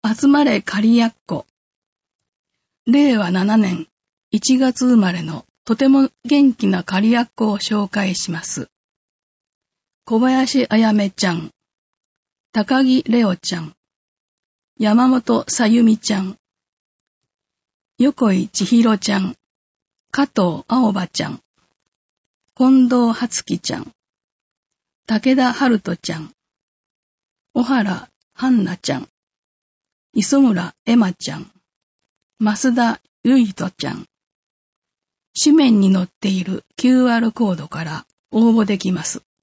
集まれ仮やっこ。令和7年1月生まれのとても元気な仮やっこを紹介します。小林あやめちゃん、高木レオちゃん、山本さゆみちゃん、横井千尋ちゃん、加藤青葉ちゃん、近藤初樹ちゃん、武田春人ちゃん、小原杏奈ちゃん、磯村エマちゃん、増田ゆいとちゃん。紙面に載っている QR コードから応募できます。